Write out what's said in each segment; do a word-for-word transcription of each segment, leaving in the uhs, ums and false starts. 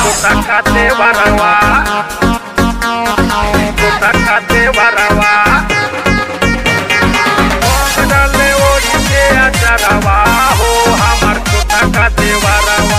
Kutakate warawa, kutakate warawa. Dale oye acharawa, ho hamar kutakate warawa.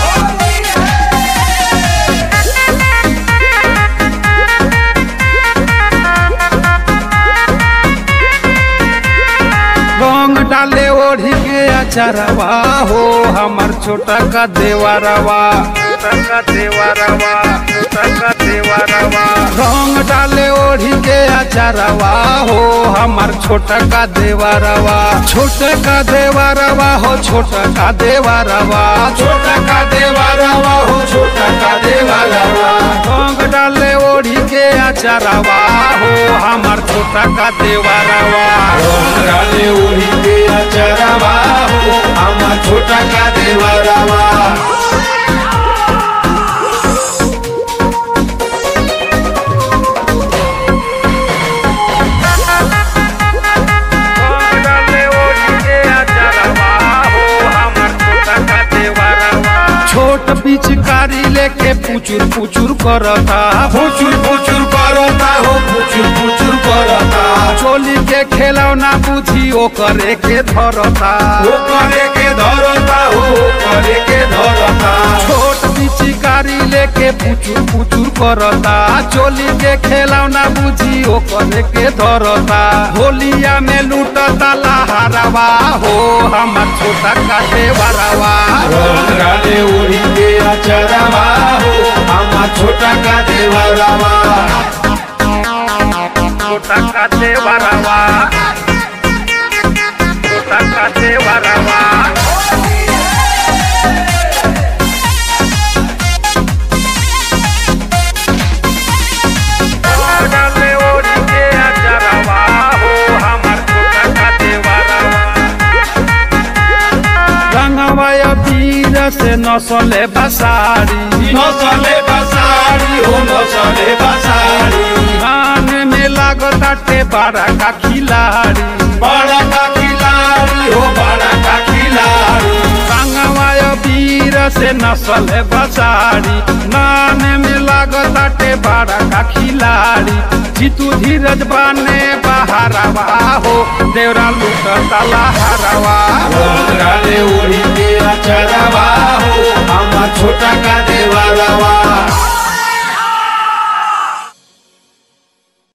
रंग डाले ओढ़ी के अचारवा हो हमार छोटा का देवरवा, छोटा का देवरवा, छोटा का देवरवा। रंग डाले ओढ़ी के अचारवा हो हमार छोटा का देवरवा, छोटा का देवरवा हो छोटा का देवरवा, छोटा का देवरवा हो छोटा का देवरवा। रंग डाले ओढ़ी के अचारवा हो हमार छोटा का देवरवा, रंग डाले ओढ़ी के अचारवा हो हमार छोटा का देवरवा। छोट पिचकारी लेके पुचुर पुचुर करता, पुचुर पुचुर करता हो पुचुर पुचुर करता। चोली के खेलौना बुझी ओ करे के धरता, ओ करे के धरता हो करे के धरता। छोट पिचकारी लेके पुचुर पुचुर करता, चोली के खेलौना बुझी ओ करे के धरता। होलिया में लूटता लहरवा हो हमार छोटा का देवरवा, रंग डाले ओढ़ी के अचारवा हो हमार छोटा का देवरवा। छोटा का देवरवा, छोटा का देवरवा। डाले ओढ़ी के अचारवा हो हमार छोटा का देवरवा। रंगवा वीर से नसले बसारी, नसले बसारी हो नसले बसारी। कान में लागताटे बड़ा का खिलाड़ी, बड़ा का खिलाड़ी हो बड़ा का खिलाड़ी। रंगवा वीर से नसले बसारी, नान में लागताटे बड़ा का खिलाड़ी। जीतू धीरज बाने बहारवा हो देवरा लूटता लहरवा, रंग डाले ओढ़ी के अचारवा हो हमार छोटा का देवरवा।